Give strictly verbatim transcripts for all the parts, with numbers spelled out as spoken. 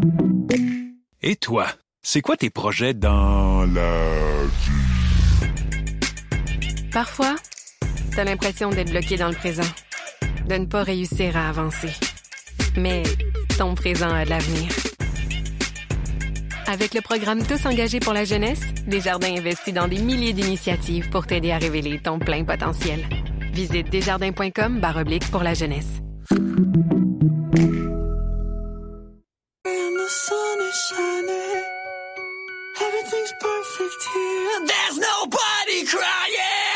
Et toi, c'est quoi tes projets dans la vie? Parfois, t'as l'impression d'être bloqué dans le présent, de ne pas réussir à avancer. Mais ton présent a de l'avenir. Avec le programme Tous engagés pour la jeunesse, Desjardins investit dans des milliers d'initiatives pour t'aider à révéler ton plein potentiel. Visite desjardins.com barre oblique pour la jeunesse. Everything's perfect here. There's nobody crying.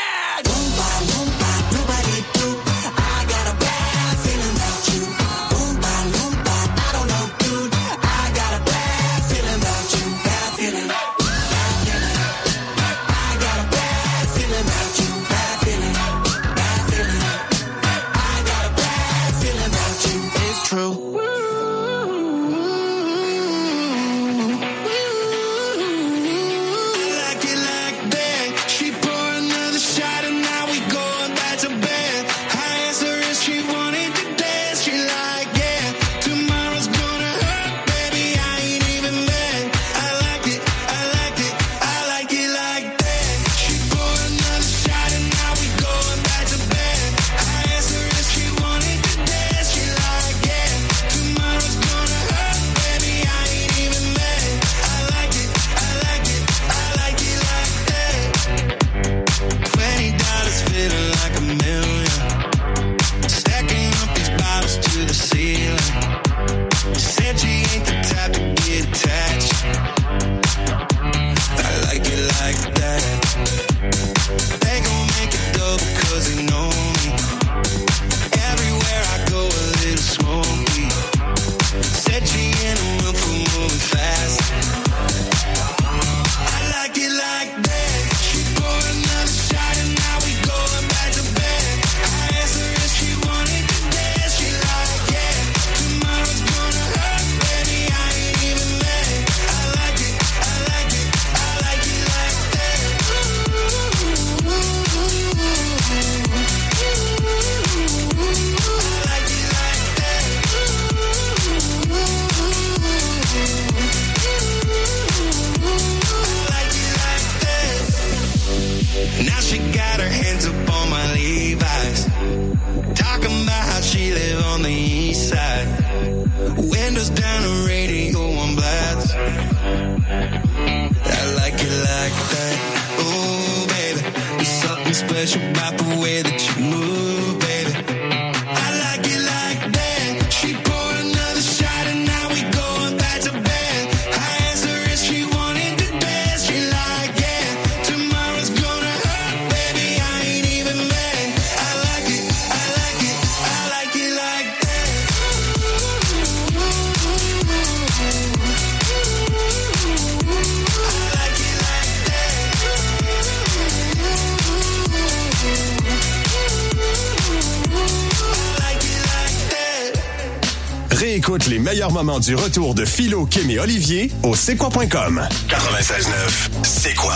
Écoute les meilleurs moments du retour de Philo, Kim et Olivier au c'est quoi point com. quatre-vingt-seize neuf, c'est quoi?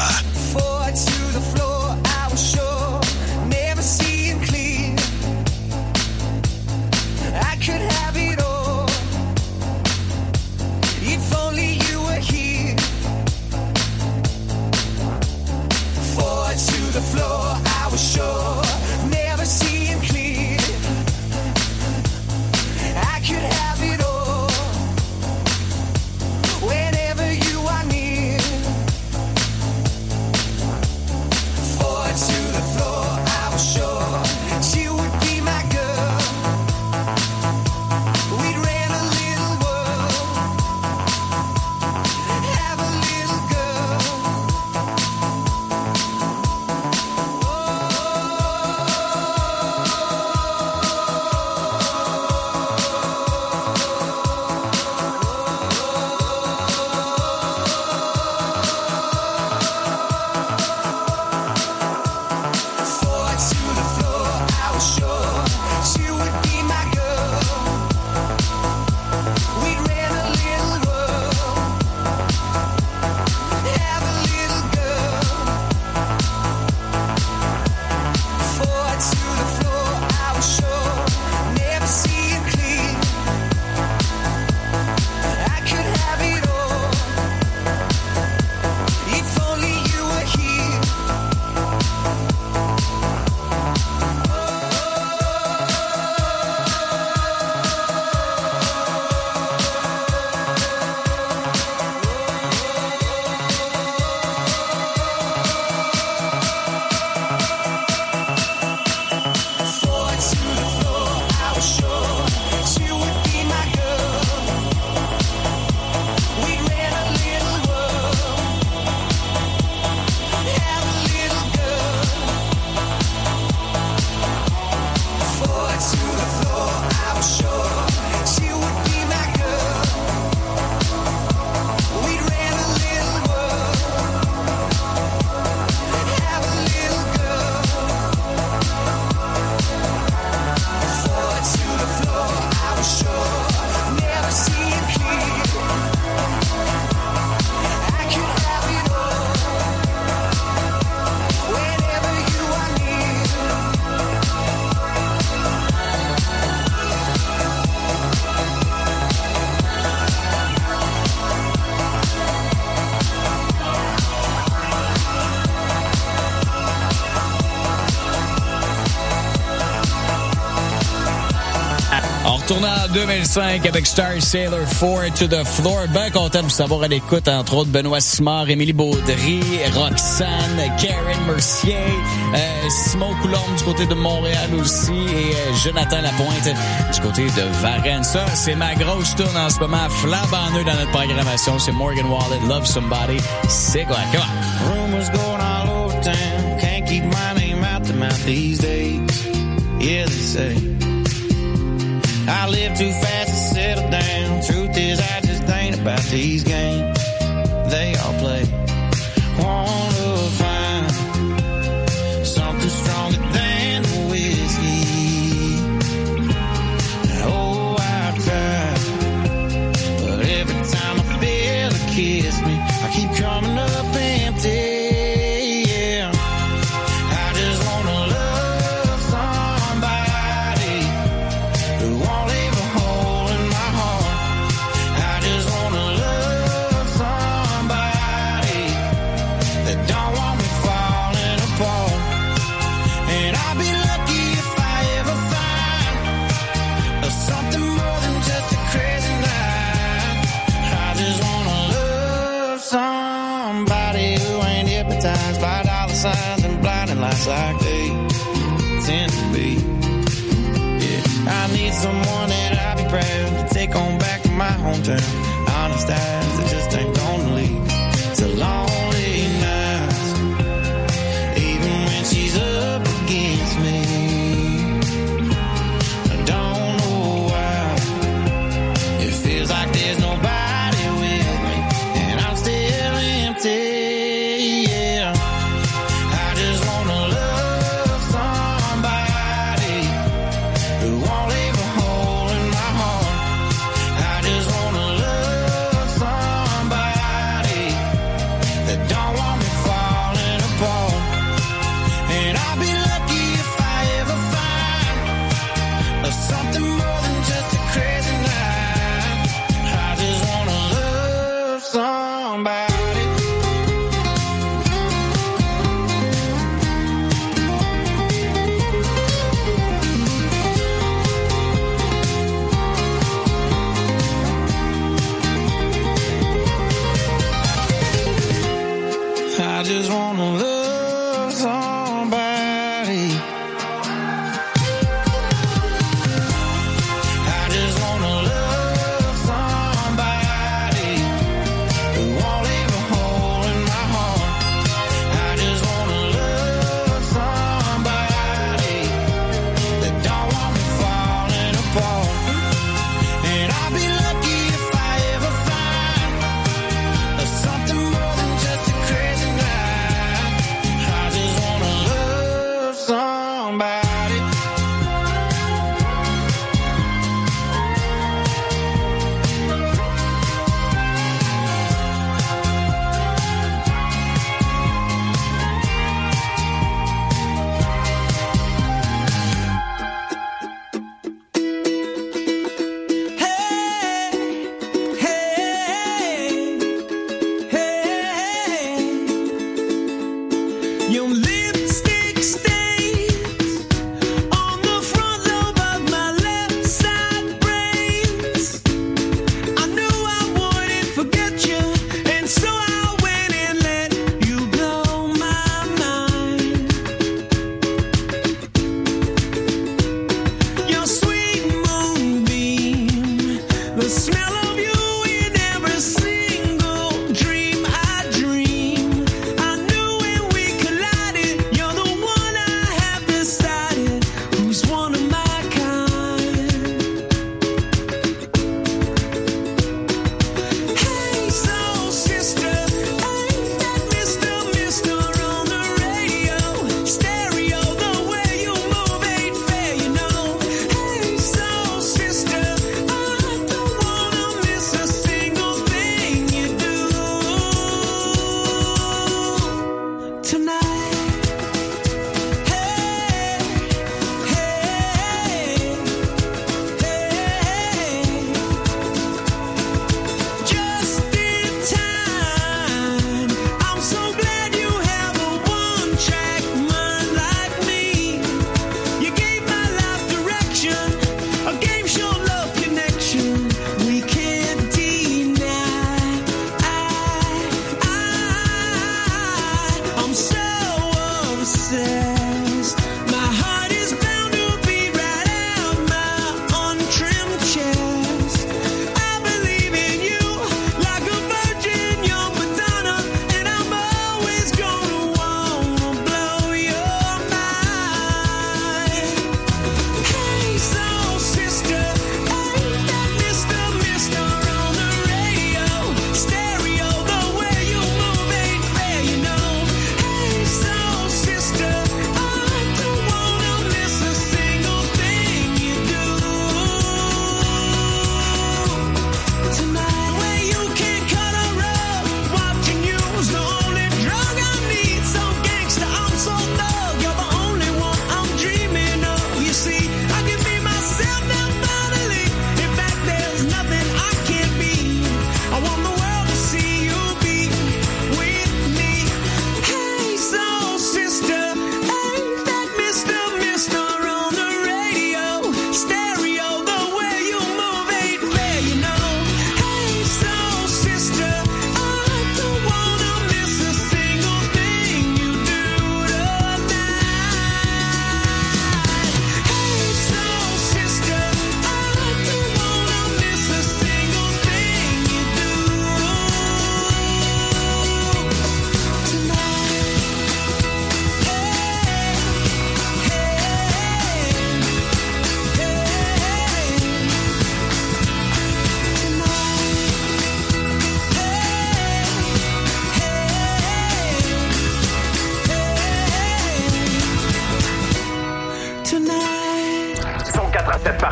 To the en deux mille cinq avec Star Sailor four to the Floor. Ben content de vous savoir à l'écoute, entre autres Benoît Simard, Émilie Baudry, Roxane, Karen Mercier, euh, Simon Coulombe du côté de Montréal aussi et euh, Jonathan Lapointe du côté de Varennes. Ça, c'est ma grosse tourne en ce moment, flambant neuf dans notre programmation. C'est Morgan Wallen, Love Somebody. C'est quoi? Come on. Rumors going all over town. Can't keep my name out the mouth these days. Yeah, they say I live too fast to settle down. Truth is, I just ain't about these games they all play. Wanna find something stronger than whiskey. Oh, I've tried, but every time I feel a kiss me, I keep coming up empty. Signs and blinding lights like they tend to be. Yeah, I need someone that I'll be proud to take on back to my hometown. Honest eyes that just ain't gonna lead to lonely nights, even when she's up against me. I don't know why it feels like there's nobody with me, and I'm still empty. Somebody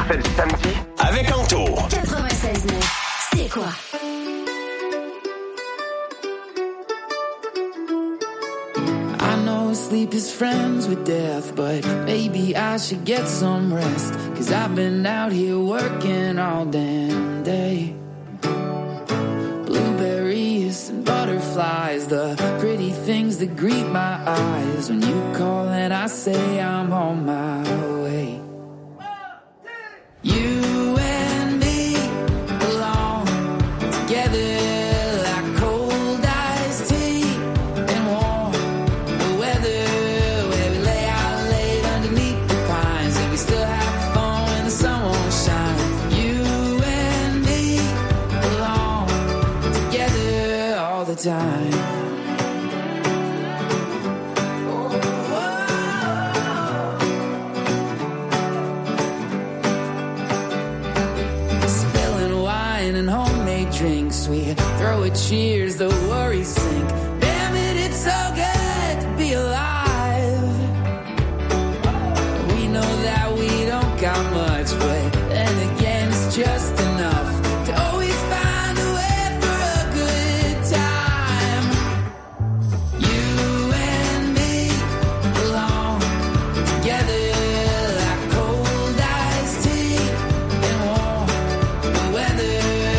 parfait du samedi avec Anto. quatre-vingt-seize neuf, c'est quoi? I know sleep is friends with death, but maybe I should get some rest, 'cause I've been out here working all damn day. Blueberries and butterflies, the pretty things that greet my eyes when you call and I say I'm on my way. You and me belong together like cold iced tea and warm the weather, where we lay out late underneath the pines and we still have fun when the sun won't shine. You and me belong together all the time. Drinks, we throw a cheers, the worries sink. Damn it, it's so good to be alive. We know that we don't got much, but then again, it's just enough to always find a way for a good time. You and me belong together like cold iced tea and warm the weather.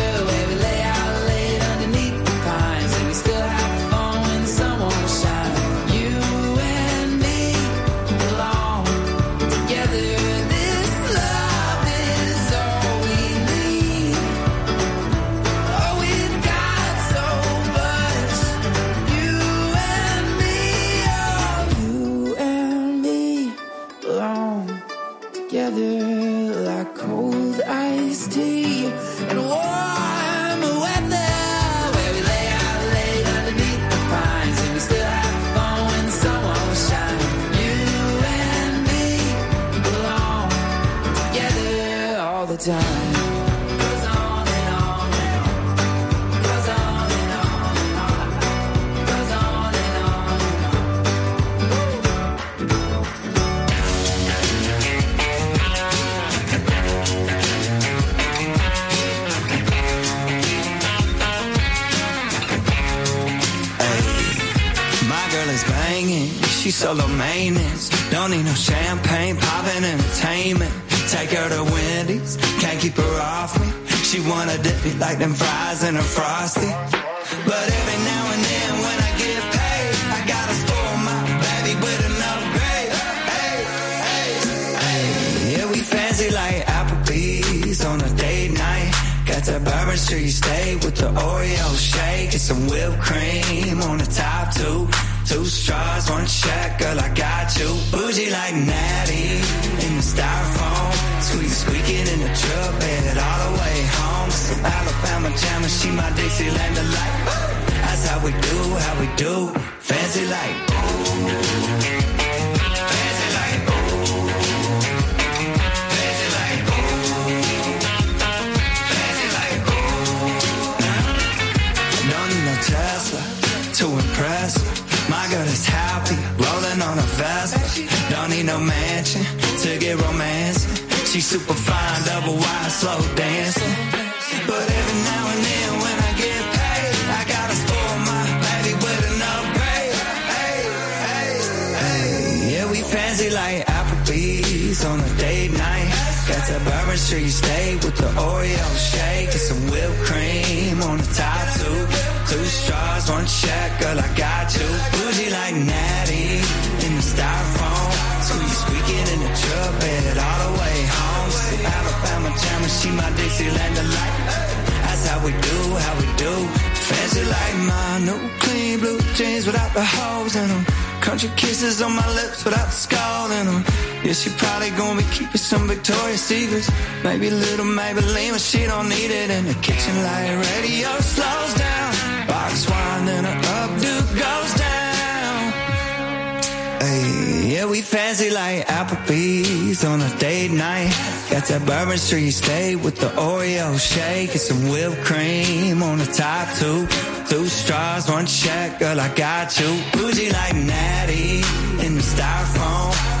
Like cold iced tea and warm weather, where we lay out late underneath the pines and we still have fun when the sun won't shine. You and me belong together all the time. She's solo maintenance, don't need no champagne, poppin' entertainment. Take her to Wendy's, can't keep her off me. She wanna dip me like them fries in a Frosty. But every now and then when I get paid, I gotta spoil my baby with an upgrade. Hey, hey, hey. Yeah, we fancy like Applebee's on a date night. Got that Bourbon Street steak with the Oreo shake and some whipped cream on the top too. Two straws, one check, girl, I got you. Bougie like Natty in the styrofoam. Squeak, squeaking in the truck bed all the way home. Some Alabama jam and she my Dixieland delight. That's how we do, how we do. Fancy like, ooh. Fancy like, ooh. Fancy like, ooh. Fancy like, ooh. Don't need no Tesla to impress her. My girl is happy, rolling on a Vespa. Don't need no mansion to get romancing. She's super fine, double wide, slow dancing. But every now and then when I get paid, I gotta spoil my baby with an upgrade. Hey, hey, hey. Yeah, we fancy like Applebee's on a date night. Got that Bourbon Street steak with the Oreo shake and some whipped cream on the top too. Two straws, one check, girl, I got you. Bougie like Natty in the styrofoam. Squeak, squeaking in the truck bed all the way home. Some Alabama jam and she my Dixieland delight. That's how we do, how we do. Fancy like my new clean blue jeans without the holes in them. Country kisses on my lips without the skull in them. Yeah, she probably gonna be keeping some Victoria's Secrets. Maybe a little Maybelline, but she don't need it. In the kitchen light radio slows down. Box wine, then her updo goes down. Hey, yeah, we fancy like Applebee's on a date night. Got that Bourbon Street steak with the Oreo shake and some whipped cream on the top too. Two straws, one check, girl, I got you. Bougie like Natty in the styrofoam.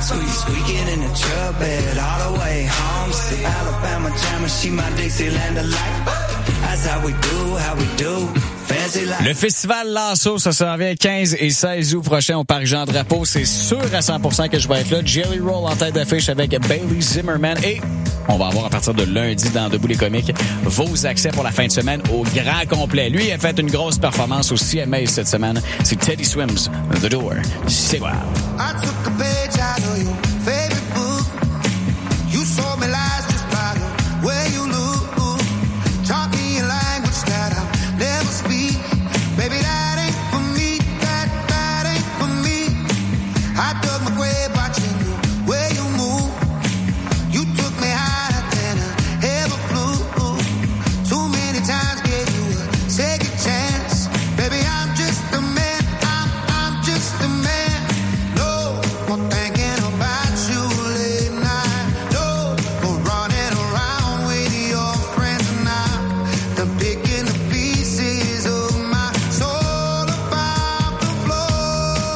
Squeak, squeaking in the truck bed all the way home. See Alabama jammer, she my Dixieland delight. That's how we do, how we do. Le festival Lasso, ça s'en vient quinze et seize août prochain au Parc Jean-Drapeau. C'est sûr à cent pour cent que je vais être là. Jelly Roll en tête d'affiche avec Bailey Zimmerman. Et on va avoir à partir de lundi dans Debout les comiques vos accès pour la fin de semaine au grand complet. Lui a fait une grosse performance au C M A cette semaine. C'est Teddy Swims, The Door. C'est quoi? I took a page out of your favorite book. You sold me lies just by the way you look. Taught me a language that I'll never speak. Baby, that ain't for me. That, that ain't for me. I dug my grave watching the way you move. You took me higher than I ever flew. Too many times gave you a second chance. Baby, I'm just a man. I'm, I'm just a man. No more thinking about you late night. No more running around with your friends now. I'm picking the pieces of my soul about the floor.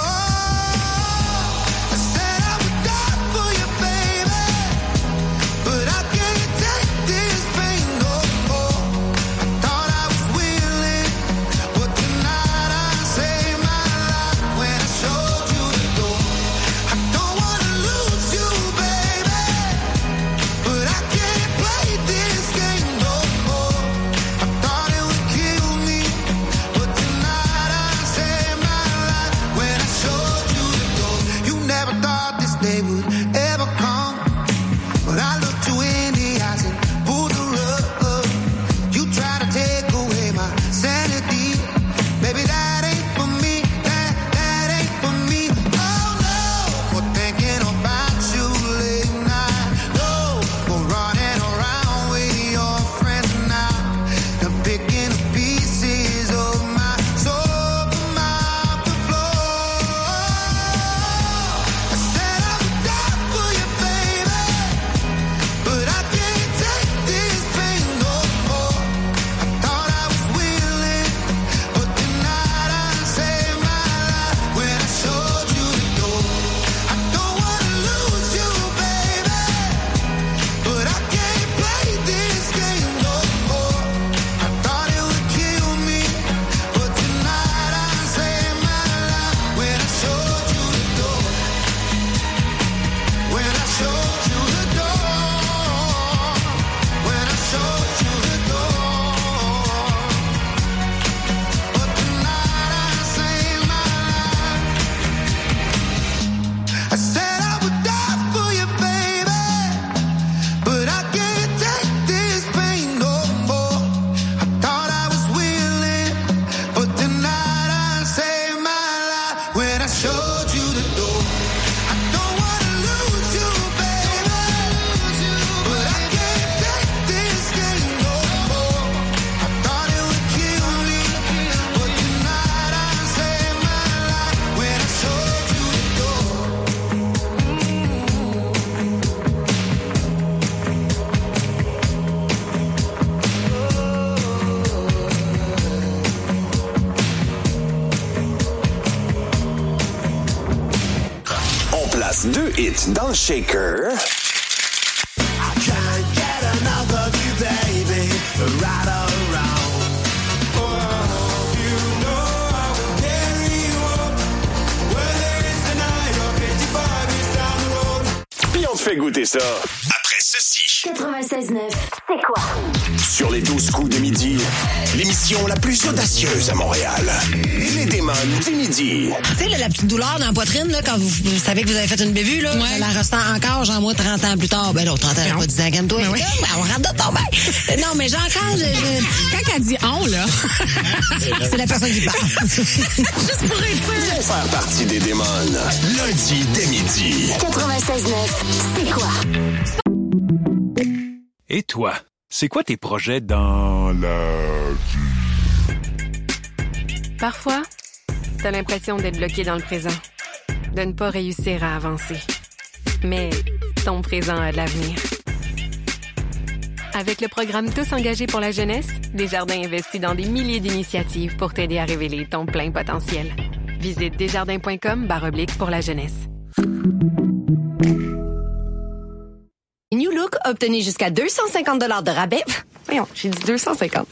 I said I would die for you, baby, but I can't take this pain no more. I thought I was willing, but tonight I saved my life when I showed you the door. I don't wanna lose you, baby, but I can't play this game no more. I thought it would kill me, but tonight I saved my life when I showed you the door. You never thought this day would ever come, but I looked you in the eyes and pulled the rug. You try to take away my sanity. Baby, that ain't for me. That, that ain't for me. Oh no, more thinking about you late night. No, more running around with your friends now. I'm picking the pieces of my soul from out the floor. I said I would die for you, baby, but I can't take this pain no more. I thought I was willing, but tonight I saved my life when I showed you the door. I don't wanna lose you, baby, but I can't play this game no more. I thought it would kill me, but tonight I saved my life when I showed you the door. When I showed you the door. When I showed you the door. But tonight I saved my life. I said I would die for you, baby, but I can't take this pain no more. I thought I was willing, but tonight I saved my life when I showed you the door. I don't wanna lose you, baby, but I can't take this game no more. I thought it would kill me, but tonight I saved my life when I showed you the door. On place deux hits dans le shaker. I can't get enough of you, baby, right or wrong. Oh, you know I will carry you up, whether it's tonight or fifty-five years down the road. Puis on te fait goûter ça. Après ceci. quatre-vingt-seize neuf, c'est quoi? Sur les douze coups de midi, l'émission la plus audacieuse à Montréal. Les démons du midi. Tu sais, là, la petite douleur dans la poitrine, là, quand vous, vous savez que vous avez fait une bévue, là, Ouais. je la ressent encore, genre, moi, trente ans plus tard. Ben, non, trente ans, j'ai Non. pas dix ans, calme-toi. Ben oui. Ben, on rentre dans ton bain. Non, mais j'ai encore, je, je- Quand elle dit on, là. c'est la personne qui parle. Juste pour être sûr. Viens faire partie des démons. Lundi dès midi. quatre-vingt-seize neuf, c'est quoi? Et toi, c'est quoi tes projets dans la... Parfois, t'as l'impression d'être bloqué dans le présent, de ne pas réussir à avancer. Mais ton présent a de l'avenir. Avec le programme Tous engagés pour la jeunesse, Desjardins investit dans des milliers d'initiatives pour t'aider à révéler ton plein potentiel. Visite desjardins point com barre oblique pour la jeunesse. New Look, obtenez jusqu'à deux cent cinquante dollars de rabais. Voyons, j'ai dit deux cent cinquante.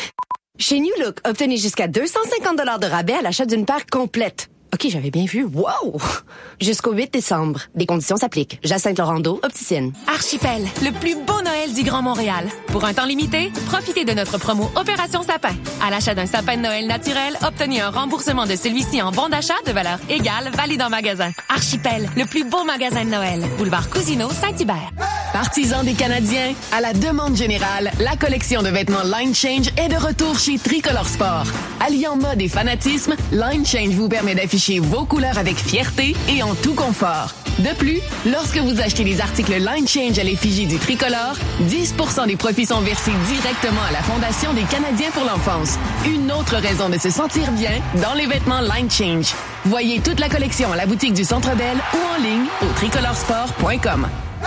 Chez New Look, obtenez jusqu'à deux cent cinquante dollars de rabais à l'achat d'une paire complète. OK, j'avais bien vu. Wow! Jusqu'au huit décembre. Des conditions s'appliquent. Jacinthe Laurando, opticienne. Archipel, le plus beau Noël du Grand Montréal. Pour un temps limité, profitez de notre promo Opération Sapin. À l'achat d'un sapin de Noël naturel, obtenez un remboursement de celui-ci en bon d'achat de valeur égale valide en magasin. Archipel, le plus beau magasin de Noël. Boulevard Cousineau, Saint-Hubert. Partisans des Canadiens, à la demande générale, la collection de vêtements Line Change est de retour chez Tricolor Sport. Alliant mode et fanatisme, Line Change vous permet d'afficher vos couleurs avec fierté et en tout confort. De plus, lorsque vous achetez les articles Line Change à l'effigie du tricolore, dix pour cent des profits sont versés directement à la Fondation des Canadiens pour l'enfance. Une autre raison de se sentir bien dans les vêtements Line Change. Voyez toute la collection à la boutique du Centre Bell ou en ligne au tricolore sport point com.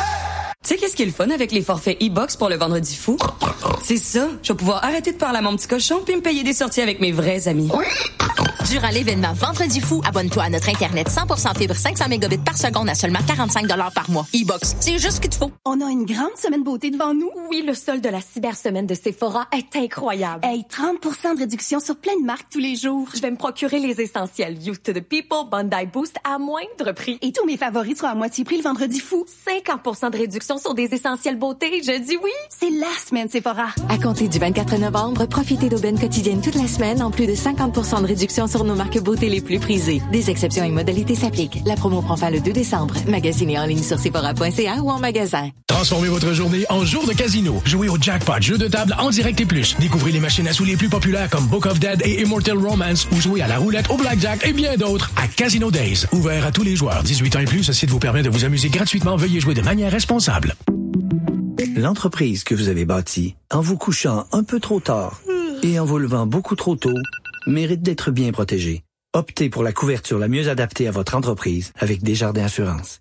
Tu sais qu'est-ce qui est le fun avec les forfaits e-box pour le vendredi fou? C'est ça. Je vais pouvoir arrêter de parler à mon petit cochon puis me payer des sorties avec mes vrais amis. Durant l'événement Vendredi fou, abonne-toi à notre Internet cent pour cent fibre cinq cents mégabits par seconde à seulement quarante-cinq dollars par mois. e-box, c'est juste ce qu'il te faut. On a une grande semaine beauté devant nous. Oui, le solde de la cybersemaine de Sephora est incroyable. Hey, trente pour cent de réduction sur plein de marques tous les jours. Je vais me procurer les essentiels Youth to the People, Bondi Boost à moindre prix. Et tous mes favoris seront à moitié prix le Vendredi fou. cinquante pour cent de réduction sur des essentiels beauté, je dis oui. C'est la semaine Sephora. À compter du vingt-quatre novembre, profitez d'aubaines quotidiennes toute la semaine en plus de cinquante pour cent de réduction sur nos marques beauté les plus prisées. Des exceptions et modalités s'appliquent. La promo prend fin le deux décembre. Magasinez en ligne sur sephora point c a ou en magasin. Transformez votre journée en jour de casino. Jouez au jackpot, jeu de table en direct et plus. Découvrez les machines à sous les plus populaires comme Book of Dead et Immortal Romance ou jouez à la roulette, au blackjack et bien d'autres à Casino Days. Ouvert à tous les joueurs. dix-huit ans et plus, ce site vous permet de vous amuser gratuitement. Veuillez jouer de manière responsable. L'entreprise que vous avez bâtie, en vous couchant un peu trop tard et en vous levant beaucoup trop tôt, mérite d'être bien protégée. Optez pour la couverture la mieux adaptée à votre entreprise avec Desjardins Assurance.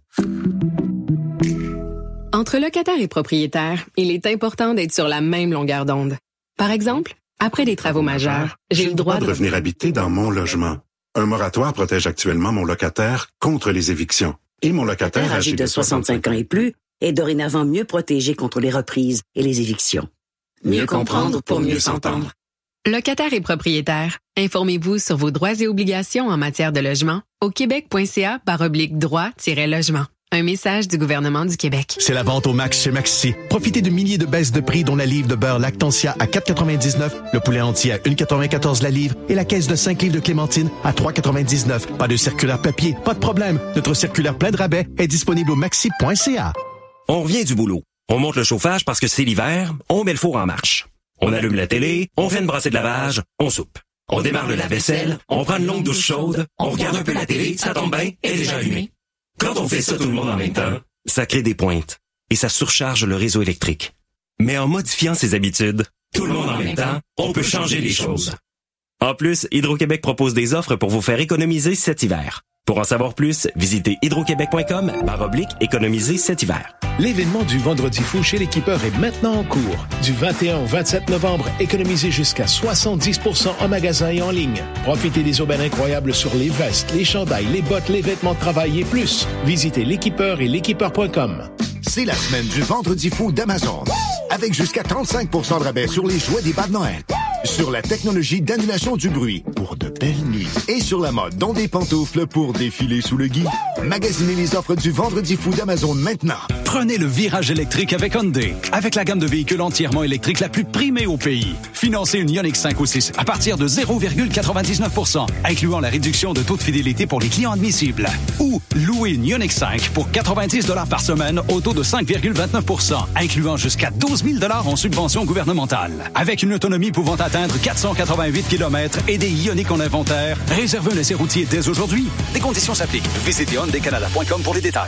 Entre locataires et propriétaires, il est important d'être sur la même longueur d'onde. Par exemple, après des travaux majeurs, j'ai le droit de revenir habiter dans mon logement. Un moratoire protège actuellement mon locataire contre les évictions. Et mon locataire âgé de soixante-cinq ans et plus est dorénavant mieux protégé contre les reprises et les évictions. Mieux comprendre pour mieux s'entendre. Locataires et propriétaires, informez-vous sur vos droits et obligations en matière de logement au québec.ca barre oblique droit-logement. Un message du gouvernement du Québec. C'est la vente au max chez Maxi. Profitez de milliers de baisses de prix dont la livre de beurre Lactantia à quatre quatre-vingt-dix-neuf, le poulet entier à un virgule quatre-vingt-quatorze la livre et la caisse de cinq livres de clémentine à trois quatre-vingt-dix-neuf. Pas de circulaire papier, pas de problème. Notre circulaire plein de rabais est disponible au maxi point c a. On revient du boulot. On monte le chauffage parce que c'est l'hiver, on met le four en marche. On allume la télé, on fait une brassée de lavage, on soupe. On démarre le lave-vaisselle, on prend une longue douche chaude, on regarde un peu la télé, ça tombe bien, elle est déjà allumée. Quand on fait ça tout le monde en même temps, ça crée des pointes et ça surcharge le réseau électrique. Mais en modifiant ses habitudes, tout le monde en même temps, on peut changer les choses. En plus, Hydro-Québec propose des offres pour vous faire économiser cet hiver. Pour en savoir plus, visitez hydroquebec point com barre oblique économiser cet hiver. L'événement du Vendredi fou chez l'équipeur est maintenant en cours. Du vingt et un au vingt-sept novembre, économisez jusqu'à soixante-dix pour cent en magasin et en ligne. Profitez des aubaines incroyables sur les vestes, les chandails, les bottes, les vêtements de travail et plus. Visitez l'équipeur et l'équipeur point com. C'est la semaine du Vendredi fou d'Amazon. Avec jusqu'à trente-cinq pour cent de rabais sur les jouets des bas de Noël. Sur la technologie d'annulation du bruit pour de belles nuits. Et sur la mode, dont des pantoufles pour défiler sous le gui. Magasinez les offres du Vendredi fou d'Amazon maintenant. Prenez le virage électrique avec Hyundai. Avec la gamme de véhicules entièrement électriques la plus primée au pays. Financez une Ioniq cinq ou six à partir de zéro virgule quatre-vingt-dix-neuf pour cent, incluant la réduction de taux de fidélité pour les clients admissibles. Ou louez une Ioniq cinq pour quatre-vingt-dix dollars par semaine au taux de cinq virgule vingt-neuf pour cent, incluant jusqu'à douze mille dollars en subvention gouvernementale. Avec une autonomie pouvant atteindre quatre cent quatre-vingt-huit kilomètres et des Ioniq en inventaire, réservez un essai routier dès aujourd'hui. Des conditions s'appliquent. Visitez hyundai canada point com pour les détails.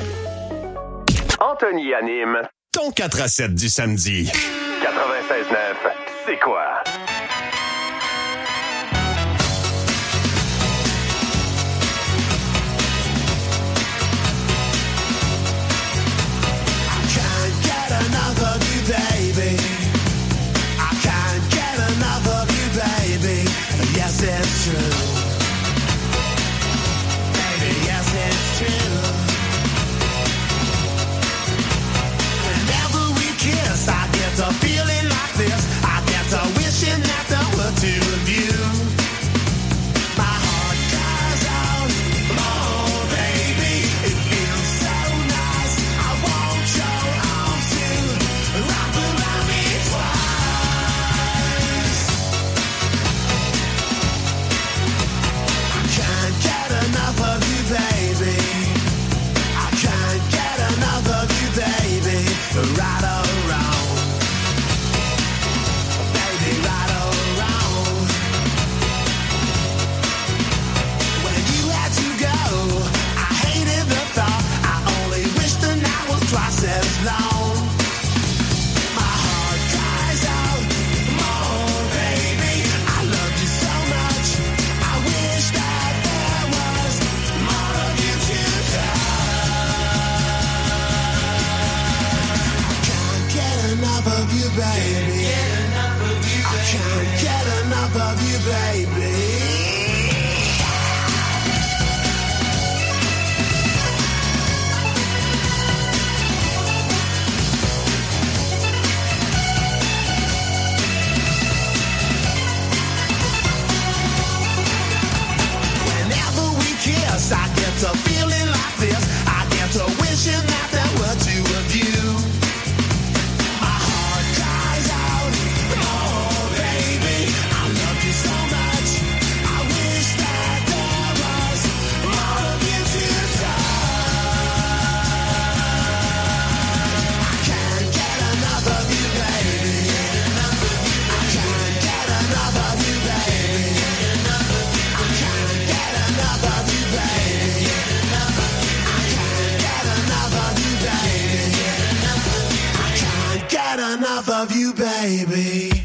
Anthony anime ton quatre à sept du samedi. quatre-vingt-seize neuf, c'est quoi? Yes, it's true. Baby, yes, it's true. baby. Kiss, I get to feeling like this. I get to wishing that there were two of you. My heart cries out, oh baby, I love you so much. I wish that there was more of you to touch. I can't get enough of you, baby. I can't get enough of you, baby. I can't get enough of you. Get enough of you, baby.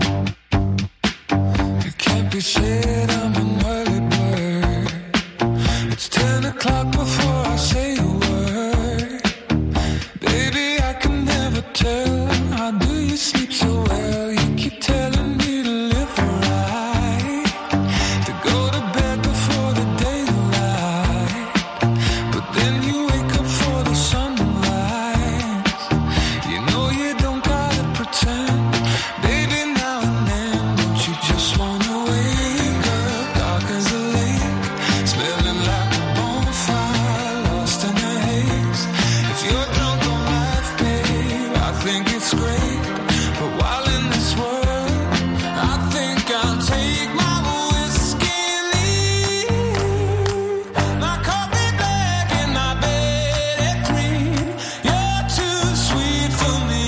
It can't be said I'm an early bird. It's ten o'clock before I say a word. Baby, I can never tell. How do you sleep so well? You keep telling me to live right, to go to bed before the daylight. But then you wake up for the sunrise. You know you don't gotta pretend. Baby, now and then, don't you just wanna wake up dark as a lake, smelling like a bonfire, lost in the haze. If you're drunk on life, babe, I think it's great. But while in this world, I think I'll take my whiskey and leave. My coffee black and my bed at three. You're too sweet for me.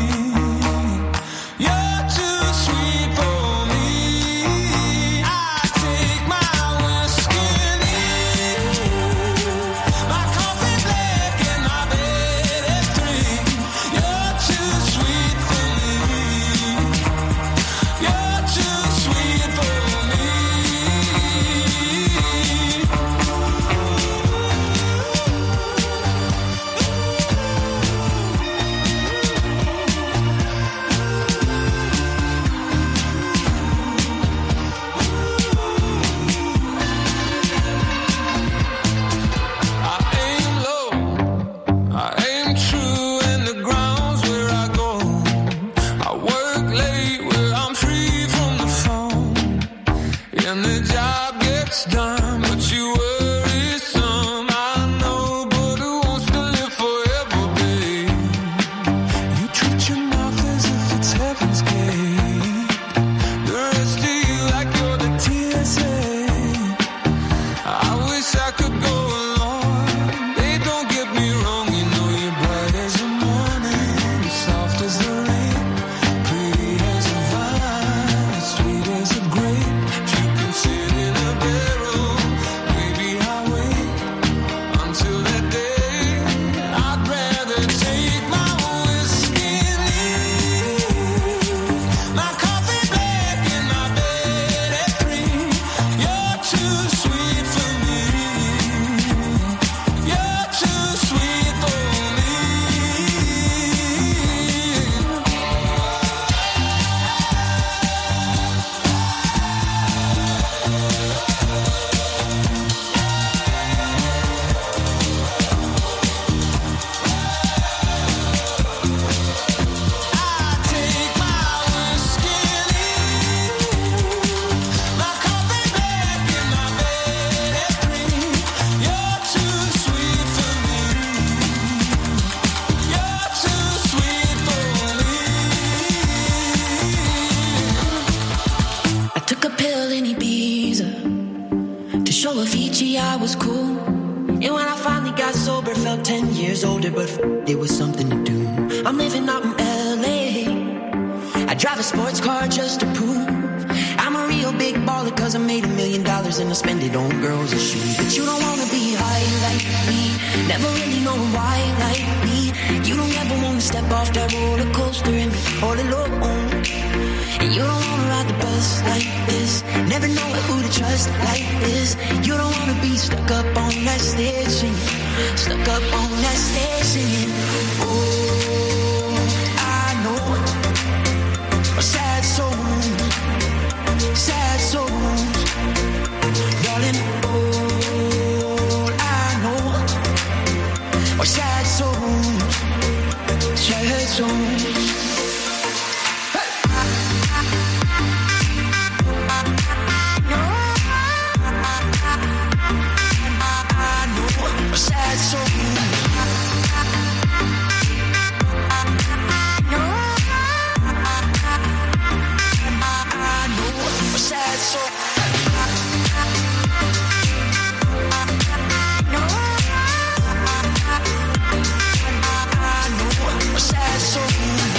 You're too sweet for me. I take my whiskey and leave. My coffee black and my bed at three. You're too sweet for me. You're too sweet for me. I aim low, I aim true, and the ground's where I go. I work late where I'm free from the phone, and the job gets done, but you worry some. I know, but who wants to live forever, babe? You treat your mouth as if it's heaven's gate. The rest of you like you're the T S A. I wish I could go along. They don't get me wrong, you know you're bright as the morning, soft as the rain, pretty as a vine, sweet as a grape. If you can sit in a barrel, maybe I'll wait until that day. I'd rather take my whiskey and leave. My coffee black and my bed at three. You're too sweet for me. You're too sweet for me. I take my whiskey and leave. My coffee black and my bed at three. You're too sweet for me. You're too sweet for me. I took a pill in Ibiza to show Avicii I was cool. And when I finally got sober, felt ten years older, but f- it was something to do. I'm living out in L A. I drive a sports car just to prove I'm a real big baller, cause I made a million dollars and I spend it on girls and shoes. But you don't wanna be high like me, never really knowing why like me. You don't ever wanna step off that roller coaster and be all alone. And you don't wanna ride the bus like this, never know who to trust like this. You don't wanna be stuck up on that stage singing, stuck up on that stage singing. Oh, I know a sad soul, sad soul. songs. Sad songs. Sad song. Sad song.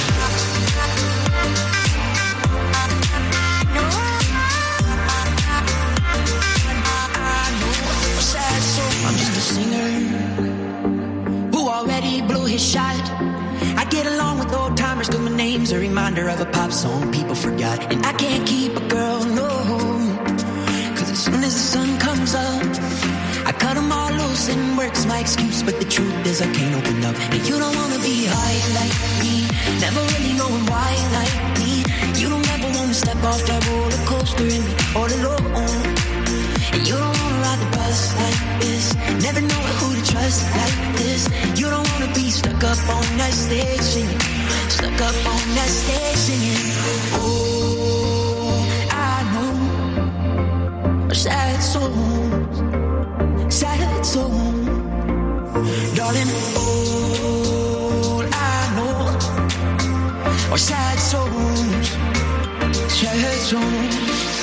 I'm just a singer who already blew his shot. I get along with old timers, cause my name's a reminder of a pop song people forgot. And I can't keep a girl, no, cause as soon as the sun comes up, I cut them all loose and work's my excuse. But the truth is I can't open up. And you don't wanna be high like me, never really knowing why like me. You don't ever wanna step off that roller coaster and be all alone. And you don't wanna ride the bus like this, never know who to trust like this. You don't wanna be stuck up on that stage singing, stuck up on that stage singing. Oh, I know sad songs, sad songs, darling. All I know are sad songs, sad songs.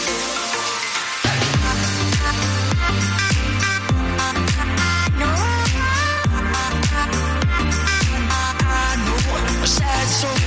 Sad songs.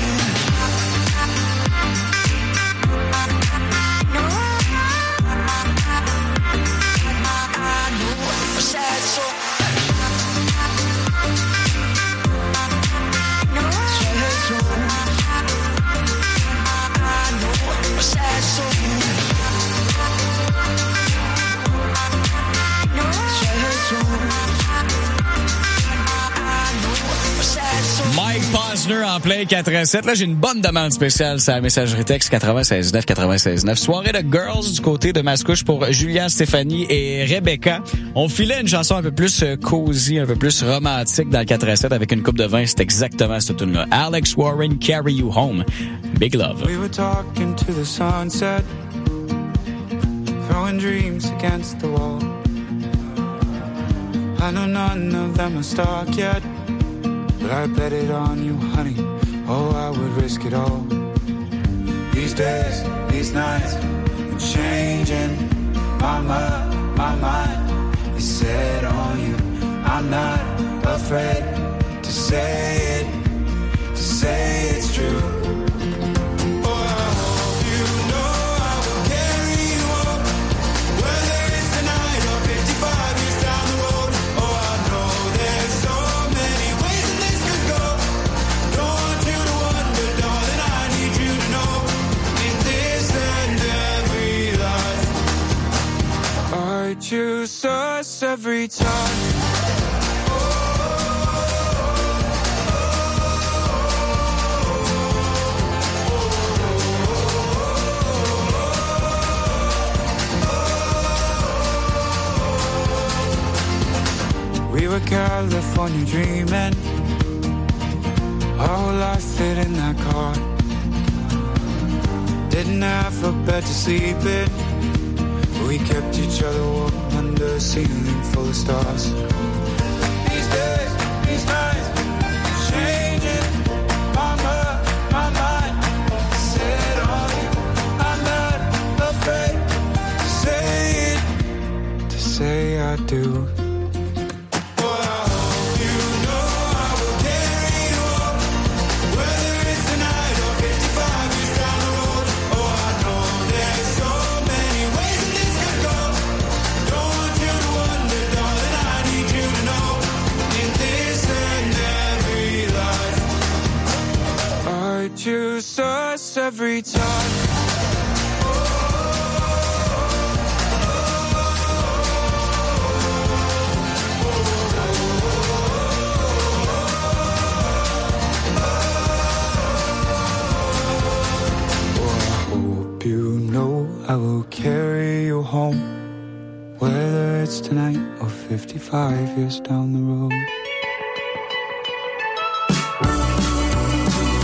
Mike Posner en plein quatre à sept. Là, j'ai une bonne demande spéciale sur la messagerie texte quatre-vingt-seize neuf quatre-vingt-seize neuf. Soirée de Girls du côté de Mascouche pour Julien, Stéphanie et Rebecca. On filait une chanson un peu plus cosy, un peu plus romantique dans le quatre à sept avec une coupe de vin. C'est exactement cette tune-là. Alex Warren, Carry You Home. Big love. We were talking to the sunset, throwing dreams against the wall. I know none of them are stuck yet, but I bet it on you, honey. Oh, I would risk it all. These days, these nights, I'm changing. My mind, my mind is set on you. I'm not afraid to say it, to say it's true. Choose us every time. We were California dreaming, our whole life fit in that car. Didn't have a bed to sleep in, we kept each other warm under a ceiling full of stars. These days, these nights, changing. Mama, my mind set on you. I'm not afraid to say it, to say I do. Choose us every time. I will carry you home, whether it's tonight or fifty-five years down the road.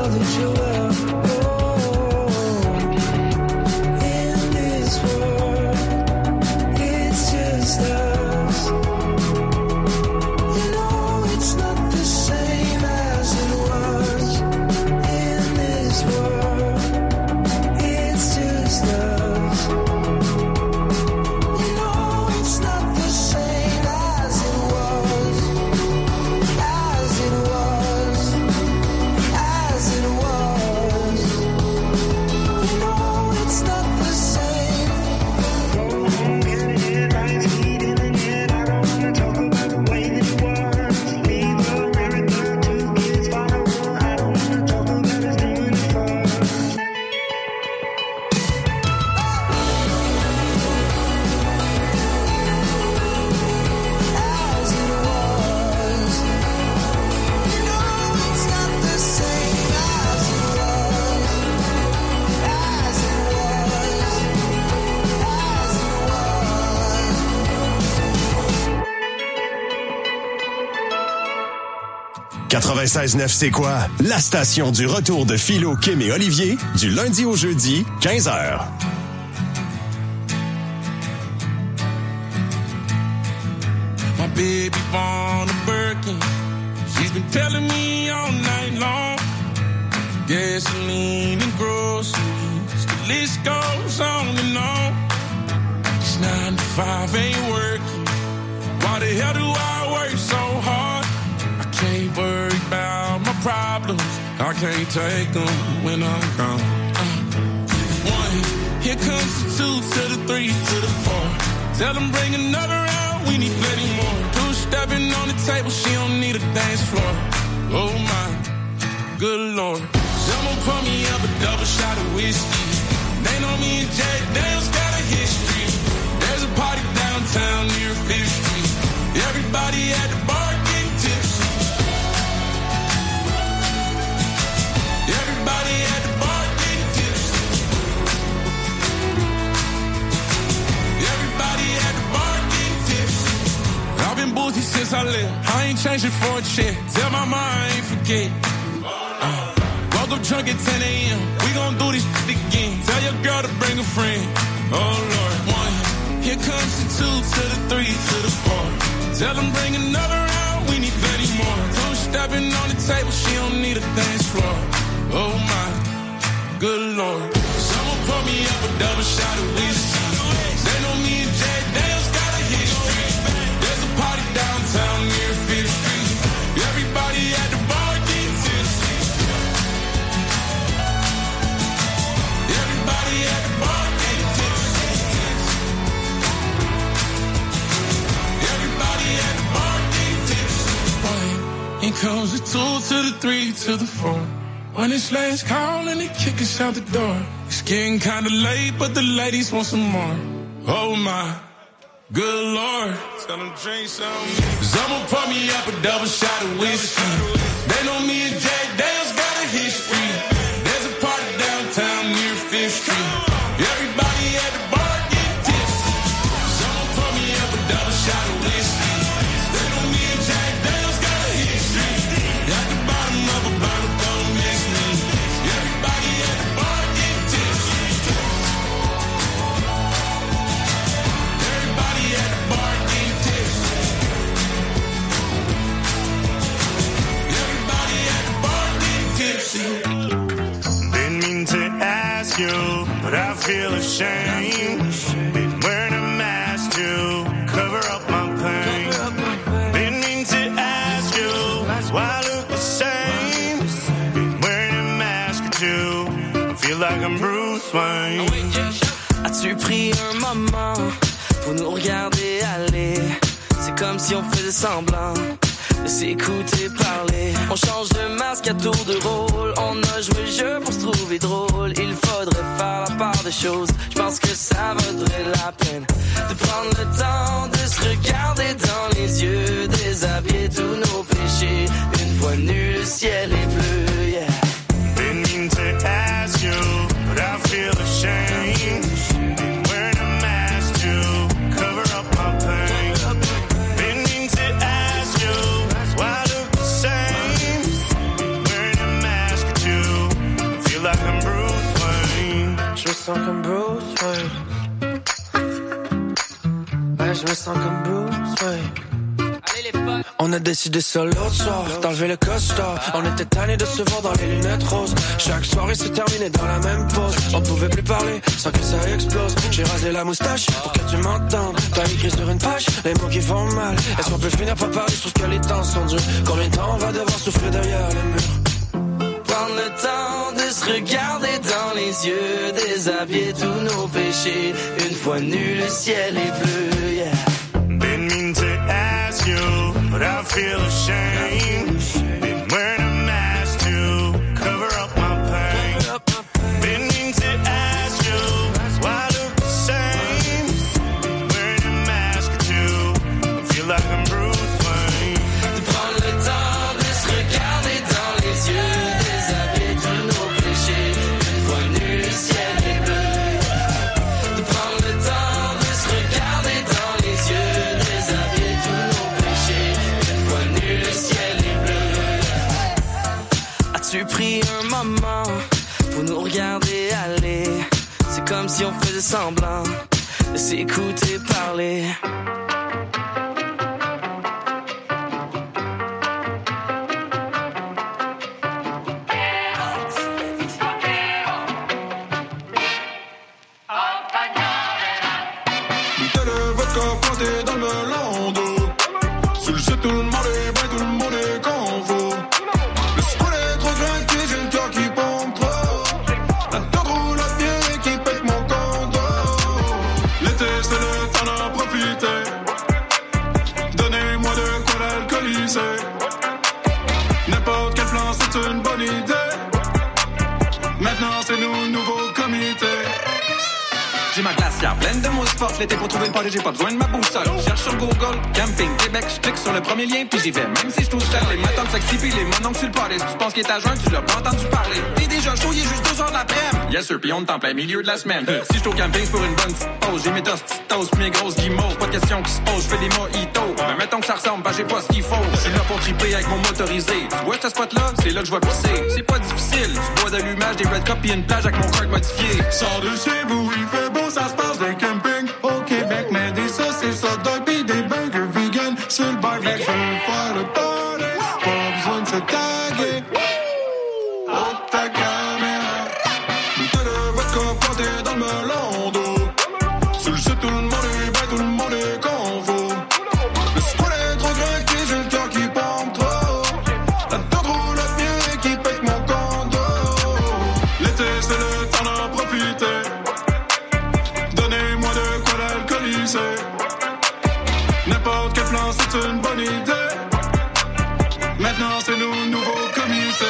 that you will. Oh, in this world, it's just us. You know it's not the same as it was. In this world, it's just us. You know it's not the same as it was. As it was. As it was. You know it's not the same. Lights heating in the head. I don't wanna talk about the way that it was. Leave a marathon, two kids follow. I don't wanna talk about us doing it first. As it was. You know it's not the same as it was. As it was. As it was. quatre-vingt-seize neuf, c'est quoi? La station du retour de Philo, Kim et Olivier, du lundi au jeudi, quinze heures. My baby born a Birkin. She's been telling me all night long. Gasoline and groceries. The list goes on and on. It's nine to five, ain't working. Why the hell do I work so hard? I can't worry about my problems. I can't take them when I'm gone. Uh, one, here comes the two to the three to the four. Tell them bring another round, we need plenty more. Two stepping on the table, she don't need a dance floor. Oh my, good lord. Someone pour me up a double shot of whiskey. They know me and Jack Daniels got a history. There's a party downtown near Fifth Street. Everybody at the bar getting tipsy. Everybody at the bar getting tipsy. Everybody at the bar getting tipsy. I've been boozy since I left. I ain't changing for a check. Tell my mom I ain't forget. Uh, woke up drunk at ten a.m. We gon' do this shit again. Tell your girl to bring a friend. Oh Lord, one. Here comes the two to the three to the four. Tell them bring another round, we need plenty more. Two stepping on the table, she don't need a dance floor. Oh my, good lord. Someone pour me up a double shot of whiskey. They know me and Jack Daniels got a history. There's a party downtown near Fifth Street. Everybody at the bar getting tipsy. Everybody at the bar getting tipsy. Everybody at the bar getting tipsy. One, here comes the two to the three to the four. When it's last call and they kick us out the door. It's getting kinda late, but the ladies want some more. Oh my, good lord. Tell them drink some. Someone pour me up a double shot of whiskey. They know me and Jack Daniels got a history. There's a party downtown near Fifth Street. Everybody at the bar getting tipsy. Someone pour me up a double shot of whiskey. They know me and Jack Daniels got a history. At the bottom of a bottle, don't miss me. Everybody at the bar getting tipsy. Everybody at the bar getting tipsy. Everybody at the bar getting tipsy. Didn't mean to ask you, but I feel ashamed. Been wearing a mask to cover up my pain. Didn't mean to ask you why I look the same. Been wearing a mask or two. I feel like I'm Bruce Wayne. As-tu pris un moment pour nous regarder aller? C'est comme si on faisait semblant de s'écouter parler. On change de masque à tour de rôle. On a joué le jeu pour se trouver drôle. Il faudrait faire la part des choses. Je pense que ça vaudrait la peine de prendre le temps de se regarder dans les yeux, déshabiller tous nos péchés. Une fois nu, le ciel est bleu, yeah. Didn't mean to ask you, but I feel ashamed. Been wearing a mask to cover up my pain. Didn't mean to ask you why I look the same. Been wearing a mask or two. sens comme Bruce Wayne. Ouais, je me sens comme Bruce Wayne. On a décidé ça l'autre soir, d'enlever le costard. On était tannés de se voir dans les lunettes roses. Chaque soirée se terminait dans la même pause. On pouvait plus parler sans que ça explose. J'ai rasé la moustache pour que tu m'entendes. T'as écrit sur une page les mots qui font mal. Est-ce qu'on peut finir par parler? Je trouve que les temps sont durs. Combien de temps on va devoir souffrir derrière les murs? Prendre le temps de se regarder dans les yeux, déshabiller tous nos péchés. Une fois nu, le ciel est bleu, yeah. Didn't mean to ask you, but I feel ashamed. Been wearing a mask to cover up my pain. Didn't mean to ask you why I look the same. Wearing a mask too, I feel like I'm Bruce Wayne. De prendre le temps de se regarder dans les yeux, déshabiller tous nos péchés. Une fois nu, le ciel est bleu. De prendre le temps de se regarder dans les yeux, déshabiller tous nos péchés. Une fois nu, le ciel est bleu. As-tu pris un moment pour nous regarder aller? C'est comme si on faisait semblant de s'écouter parler. Bouteille de vodka plantée dans le melon d'eau. Sous le jeu, tout le monde est bien, tout le monde est convo. Le squat est trop craqué, j'ai le cœur qui pompe trop. La tête roule à pied qui pète mon condo. L'été, c'est le temps d'en profiter. Donnez-moi de quoi l'alcooliser. N'importe quel plan, c'est une bonne idée. Maintenant, c'est nous, nouveau comité. J'ai ma glacière pleine de mousse forte. L'été pour trouver une party, j'ai pas besoin de ma boussole. Je cherche sur Google, camping, Québec, je clique sur le premier lien puis j'y vais. Même si je trouve seul, les matins de sexy puis les mononcles sur le party. Si tu penses qu'il est à jeun, tu l'as pas entendu parler. T'es déjà chaud, il est juste deux heures de l'après-midi. Yes sir, pis on est en plein milieu de la semaine. Si je suis au camping, c'est pour une bonne petite pause. J'ai mes tosses, petites toasts, pis mes grosses guimauves. Pas de question qui se pose, je fais des mojitos. Mais mettons que ça ressemble, bah j'ai pas ce qu'il faut. Je suis là pour triper avec mon motorisé. Tu vois ce spot-là, c'est là que je vais pisser. C'est pas difficile, tu bois d'allumage, des red cups pis une plage avec mon kart modifié. Sors de chez vous, il fait beau, ça se passe d'un camping au Québec, mais des saucisses hot dog pis des burgers vegan sur le barbecue. Je veux faire le party, pas besoin de se taguer. Oh ta caméra, bouteille de vodka plantée dans le melon d'eau. Sous le jeu, tout le monde est bien, tout le monde est convo. Le squat est trop craqué, j'ai le cœur qui pompe trop. La tête roule à pied qui pète mon condo. L'été, c'est le temps d'en profiter. Donnez-moi de quoi l'alcooliser. N'importe quel plan, c'est une bonne idée. Maintenant, c'est nous, nouveau comité.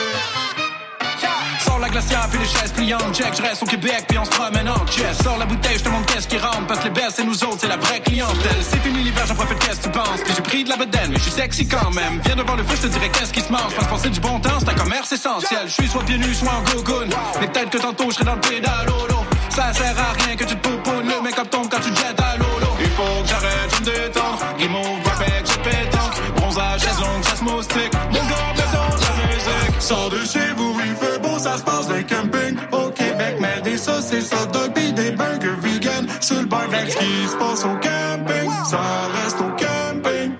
Sors la glacière puis les chaises pliantes. Check, je reste au Québec puis on se promène en chess. Sors la bouteille, je te montre qu'est-ce qui rentre. Parce que les belles, c'est nous autres, c'est la vraie clientèle. C'est fini l'hiver, j'en profite, qu'est-ce que tu penses? Puis j'ai pris de la bedaine, mais je suis sexy quand même. Viens devant le feu, je te dirai qu'est-ce qui se mange. Pense passer du bon temps, c'est un commerce essentiel. Je suis soit pieds nus, soit en gogoon. Mais peut-être que tantôt, je serai dans le pédalolo. Ça sert à rien que tu te pouponnes. Le make-up tombe quand tu te jettes à l'olo. Il faut que j'arrête, je me détends. Remove, avec, je pétanque. Bronzage, chaise longue, chasse moustique. Mon gars, mets dans la musique. Sors de chez vous, il fait beau, ça se passe d'un camping au Québec, mais des saucisses hot dog pis des burgers vegan sur le barbecue. Ce qui se passe au camping, ça reste au camping.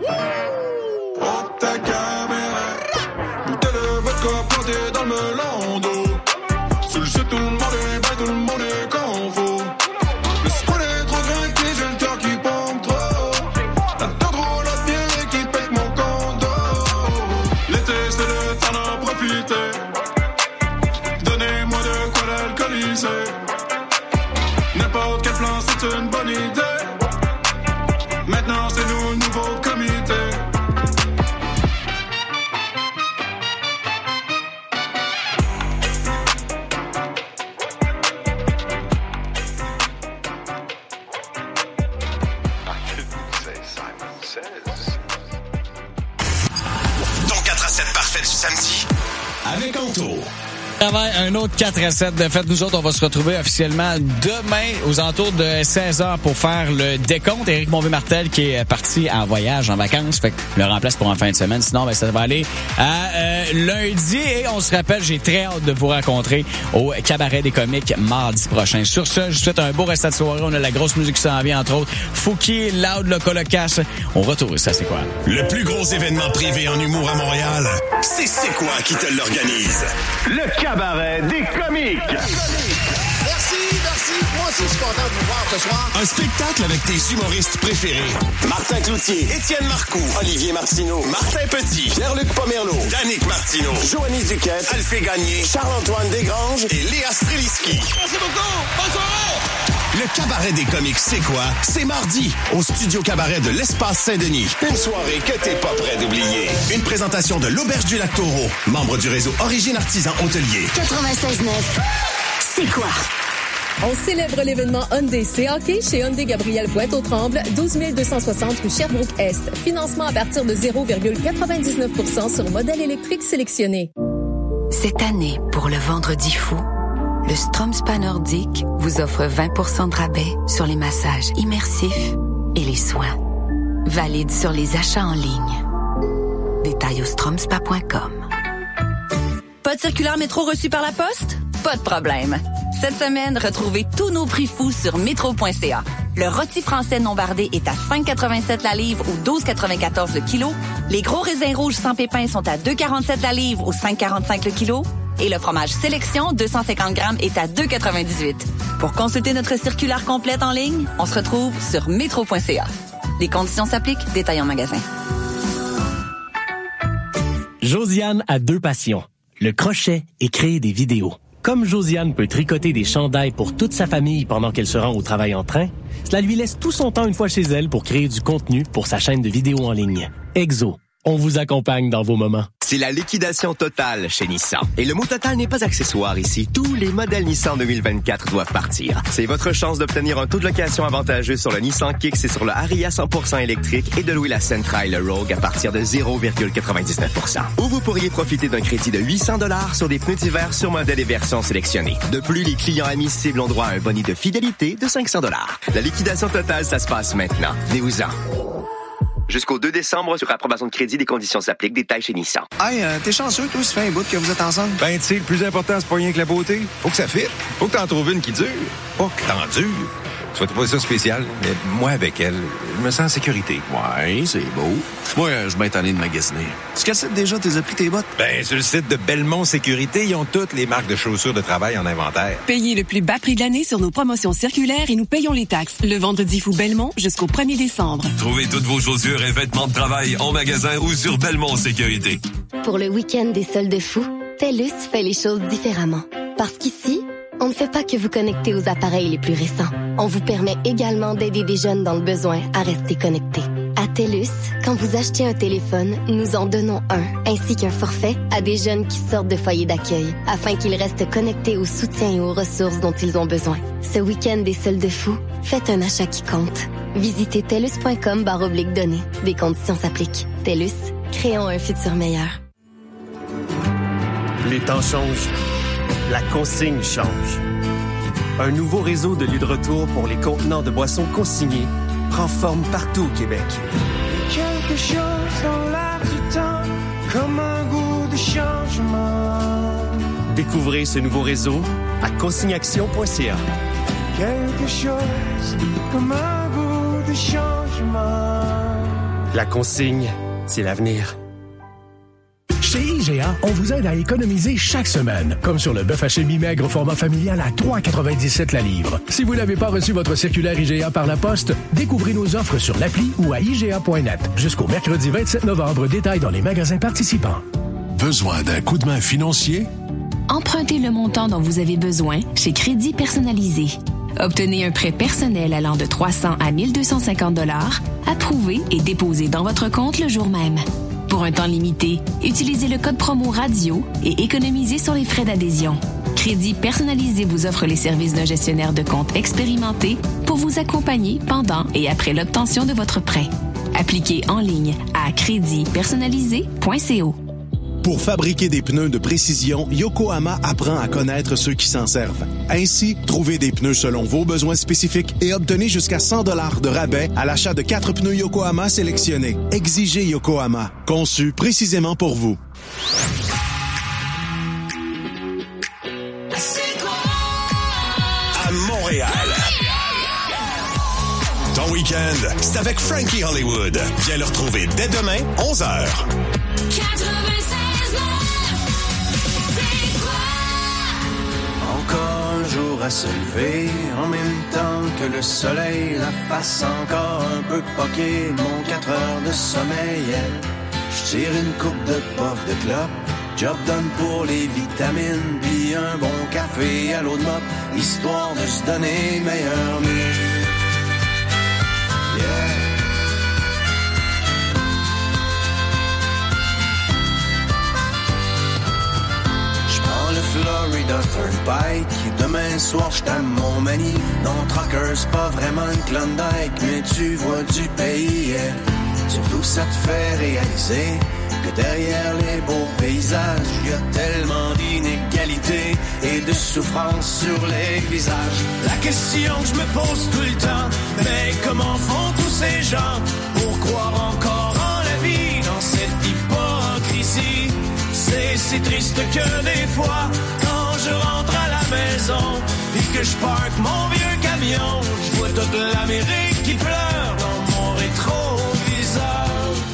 Oh ta caméra, bouteille de vodka plantée dans le melon d'eau. Sur le jeu, tout le monde est bien, tout le monde est convo. Le squat est trop craqué, j'ai le cœur qui pompe trop. La tête roule à pied qui pète mon condo. L'été, c'est le temps d'en profiter. Donnez-moi de quoi l'alcooliser. N'importe quel plan, c'est une bonne idée. Maintenant, c'est nous, le nouveau comité. Ton quatre à sept parfait du samedi. Avec Anto. Travail, un autre quatre à sept de fête. Nous autres, on va se retrouver officiellement demain aux alentours de seize heures pour faire le décompte. Éric Monvey-Martel qui est parti en voyage, en vacances, fait que le remplace pour en fin de semaine. Sinon, ben, ça va aller à euh, lundi. Et on se rappelle, j'ai très hâte de vous rencontrer au Cabaret des comiques mardi prochain. Sur ce, je vous souhaite un beau restant de soirée. On a la grosse musique qui s'en vient, entre autres. Fouki, Loud, Loco Locash. On retourne, ça c'est quoi? Le plus gros événement privé en humour à Montréal, c'est C'est quoi qui te l'organise? Le Cabaret des comiques. Merci, merci. Moi aussi, je suis content de vous voir ce soir. Un spectacle avec tes humoristes préférés. Martin Cloutier, Étienne Marcoux, Olivier Martineau, Martin Petit, Pierre-Luc Pomerleau, Danick Martineau, Joanny Duquette, Alphée Gagné, Charles-Antoine Desgranges et Léa Streliski. Merci beaucoup. Bonne soirée. Le Cabaret des comiques, c'est quoi? C'est mardi, au Studio Cabaret de l'Espace Saint-Denis. Une soirée que t'es pas prêt d'oublier. Une présentation de l'Auberge du Lac-Taureau, membre du réseau Origine Artisan Hôtelier. quatre-vingt-seize neuf. C'est quoi? On célèbre l'événement Hyundai C-Hockey chez Hyundai Gabriel Pointe-aux-Trembles, douze mille deux cent soixante rue Sherbrooke-Est. Financement à partir de zéro virgule quatre-vingt-dix-neuf pour cent sur modèle électrique sélectionné. Cette année, pour le Vendredi fou, le Strom Spa Nordique vous offre vingt pour cent de rabais sur les massages immersifs et les soins. Valide sur les achats en ligne. Détails au stromspa point com. Pas de circulaire métro reçu par la poste? Pas de problème. Cette semaine, retrouvez tous nos prix fous sur métro point c a. Le rôti français non bardé est à cinq quatre-vingt-sept la livre ou douze quatre-vingt-quatorze le kilo. Les gros raisins rouges sans pépins sont à deux quarante-sept la livre ou cinq quarante-cinq le kilo. Et le fromage Sélection deux cent cinquante grammes est à deux quatre-vingt-dix-huit. Pour consulter notre circulaire complète en ligne, on se retrouve sur métro point c a. Les conditions s'appliquent, détails en magasin. Josiane a deux passions, le crochet et créer des vidéos. Comme Josiane peut tricoter des chandails pour toute sa famille pendant qu'elle se rend au travail en train, cela lui laisse tout son temps une fois chez elle pour créer du contenu pour sa chaîne de vidéos en ligne. Exo, on vous accompagne dans vos moments. C'est la liquidation totale chez Nissan. Et le mot total n'est pas accessoire ici. Tous les modèles Nissan deux mille vingt-quatre doivent partir. C'est votre chance d'obtenir un taux de location avantageux sur le Nissan Kicks et sur le Ariya cent pour cent électrique et de louer la Sentra et le Rogue à partir de zéro virgule quatre-vingt-dix-neuf pour cent. Ou vous pourriez profiter d'un crédit de huit cents dollars sur des pneus d'hiver sur modèle et version sélectionnés. De plus, les clients admissibles ont droit à un bonus de fidélité de cinq cents dollars. La liquidation totale, ça se passe maintenant. Venez-vous-en. Jusqu'au deux décembre, sur approbation de crédit, des conditions s'appliquent. Détails chez Nissan. Hey, euh, t'es chanceux, toi, ça fait un bout que vous êtes ensemble. Ben, tu sais, le plus important, c'est pas rien que la beauté. Faut que ça fitte. Faut que t'en trouves une qui dure. Pas que t'en dures. Tu vas trouver ça spécial, mais moi, avec elle, je me sens en sécurité. Ouais, c'est beau. Moi, je vais m'étonner de magasiner. Tu cassettes déjà, t'es appris tes bottes? Ben, sur le site de Belmont Sécurité, ils ont toutes les marques de chaussures de travail en inventaire. Payez le plus bas prix de l'année sur nos promotions circulaires et nous payons les taxes. Le Vendredi fou Belmont jusqu'au premier décembre. Trouvez toutes vos chaussures et vêtements de travail en magasin ou sur Belmont Sécurité. Pour le week-end des soldes fous, TELUS fait les choses différemment. Parce qu'ici, on ne fait pas que vous connecter aux appareils les plus récents. On vous permet également d'aider des jeunes dans le besoin à rester connectés. À TELUS, quand vous achetez un téléphone, nous en donnons un, ainsi qu'un forfait à des jeunes qui sortent de foyers d'accueil, afin qu'ils restent connectés au soutien et aux ressources dont ils ont besoin. Ce week-end des soldes fous, faites un achat qui compte. Visitez telus point com barre oblique données. Des conditions s'appliquent. TELUS, créons un futur meilleur. Les temps changent. La consigne change. Un nouveau réseau de lieux de retour pour les contenants de boissons consignés prend forme partout au Québec. Quelque chose dans l'air du temps, comme un goût de changement. Découvrez ce nouveau réseau à consignaction point c a. Quelque chose comme un goût de changement. La consigne, c'est l'avenir. Chez I G A, on vous aide à économiser chaque semaine, comme sur le bœuf haché mi-maigre format familial à trois quatre-vingt-dix-sept la livre. Si vous n'avez pas reçu votre circulaire I G A par la poste, découvrez nos offres sur l'appli ou à I G A point net. Jusqu'au mercredi vingt-sept novembre, détail dans les magasins participants. Besoin d'un coup de main financier? Empruntez le montant dont vous avez besoin chez Crédit Personnalisé. Obtenez un prêt personnel allant de trois cents à mille deux cent cinquante dollars, approuvé et déposé dans votre compte le jour même. Pour un temps limité, utilisez le code promo radio et économisez sur les frais d'adhésion. Crédit Personnalisé vous offre les services d'un gestionnaire de compte expérimenté pour vous accompagner pendant et après l'obtention de votre prêt. Appliquez en ligne à crédit personnalisé point co. Pour fabriquer des pneus de précision, Yokohama apprend à connaître ceux qui s'en servent. Ainsi, trouvez des pneus selon vos besoins spécifiques et obtenez jusqu'à cent dollars de rabais à l'achat de quatre pneus Yokohama sélectionnés. Exigez Yokohama, conçu précisément pour vous. À Montréal. Ton week-end, c'est avec Frankie Hollywood. Viens le retrouver dès demain, onze heures. Encore un jour à se lever, en même temps que le soleil, la face encore un peu poquée, mon quatre heures de sommeil. Je tire une coupe de puff de clope, job done pour les vitamines, puis un bon café à l'eau de mop, histoire de se donner meilleur mieux. Yeah. Le Florida Turnpike, demain soir j't'aime mon mani. Non, trucker, c'est pas vraiment une Klondike, mais tu vois du pays, yeah. Surtout ça te fait réaliser que derrière les beaux paysages, y a tellement d'inégalités et de souffrance sur les visages. La question que je me pose tout le temps, mais comment font tous ces gens pour croire encore en la vie dans cette hypocrisie? C'est si triste que des fois, quand je rentre à la maison, puis que je parque mon vieux camion, je vois toute l'Amérique qui pleure dans mon rétroviseur.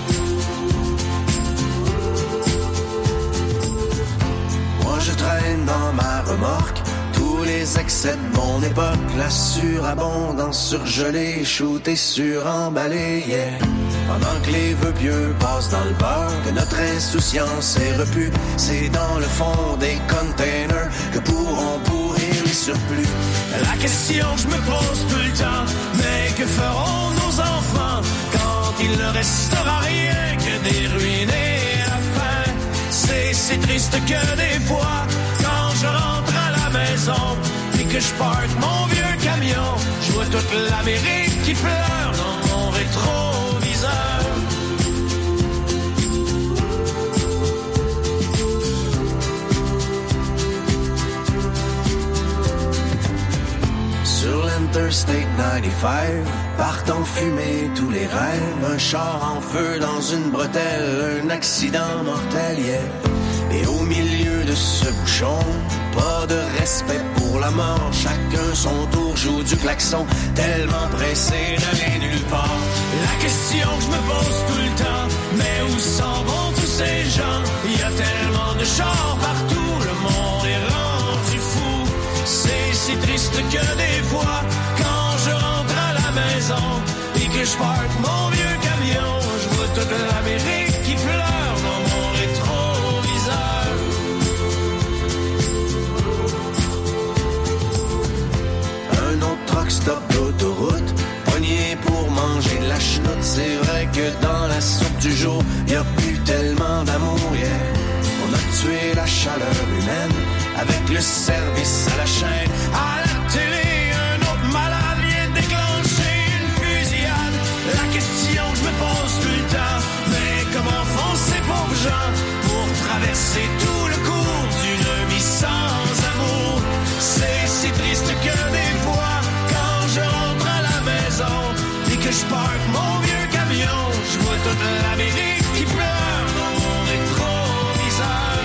Moi je traîne dans ma remorque tous les excès de mon époque, la surabondance surgelée, shootée, suremballée, yeah. Pendant que les vœux pieux passent dans le beurre, que notre insouciance est repue, c'est dans le fond des containers que pourront pourrir les surplus. La question que je me pose tout le temps, mais que feront nos enfants quand il ne restera rien que des ruines et la faim? C'est si triste que des fois, quand je rentre à la maison, et que je parque mon vieux camion, je vois toute l'Amérique qui pleure dans mon rétroviseur. Sur l'Interstate quatre-vingt-quinze, partent en fumée tous les rêves, un char en feu dans une bretelle, un accident mortel, yeah. Et au milieu de ce bouchon, pas de respect pour la mort, chacun son tour joue du klaxon, tellement pressé d'aller nulle part. La question que je me pose tout le temps, mais où s'en vont tous ces gens? Il y a tellement de chars partout, le monde est rendu fou. C'est si triste que des fois, quand je rentre à la maison, et que je parque mon vieux camion, je vois toute l'Amérique qui pleure dans mon rétroviseur. Un autre truck stop d'autoroute, pogné pour manger de la chenoute. C'est vrai que dans la soupe du jour, y a plus tellement d'amour, yeah. On a tué la chaleur humaine avec le service à la chaîne. À la télé, un autre malade vient déclencher une fusillade. La question que je me pose tout le temps, mais comment font ces pauvres gens pour traverser tout le cours d'une vie sans amour? C'est si triste que des fois, quand je rentre à la maison et que je parque mon vieux camion, je vois toute l'Amérique qui pleure dans mon rétroviseur.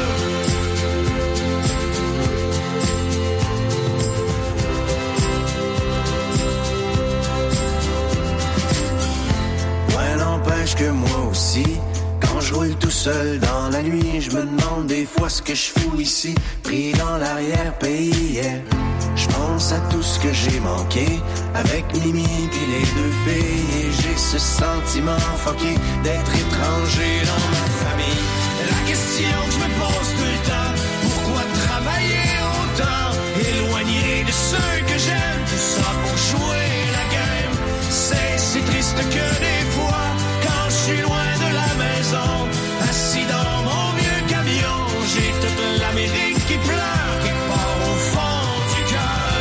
Ouais, n'empêche que moi aussi, quand je roule tout seul dans la nuit, je me demande des fois ce que je fous ici, pris dans l'arrière-pays, yeah. Je pense à tout ce que j'ai manqué avec Mimi pis les deux filles, et j'ai ce sentiment fucké d'être étranger dans ma famille. La question que je me pose tout le temps, pourquoi travailler autant, éloigné de ceux que j'aime, tout ça pour jouer la game? C'est si triste que des fois, quand je suis loin de la maison, assis dans mon vieux camion, j'ai toute l'Amérique qui pleure, qui part au fond du cœur.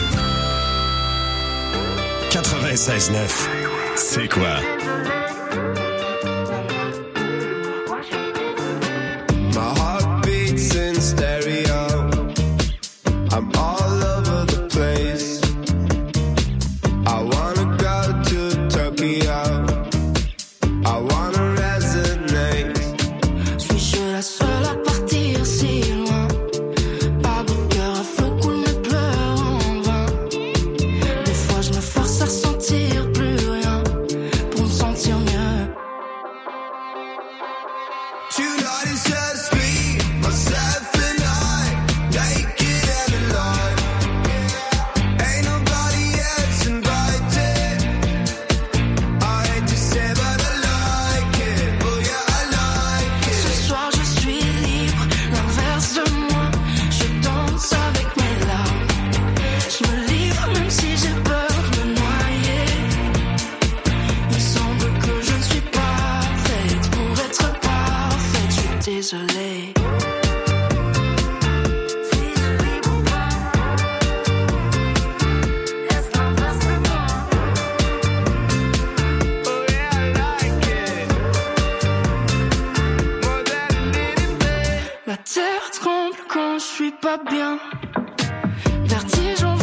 quatre-vingt-seize neuf, c'est quoi? seule à partir si loin. Pas de cœur à feu coule mes pleurs en vain. Des fois je me force à ressentir plus rien pour me sentir mieux. Tonight is just me, myself and I, naked and alive. Ain't nobody else invited. I hate to say but I like it, oh yeah I like it. Ce soir je suis libre, l'inverse de moi. Je danse avec mes larmes. Je me livre même si j'ai peur de me noyer. Il semble que je ne suis pas faite pour être parfaite. Je suis désolée. La terre tremble quand je suis pas bien. Vertige, on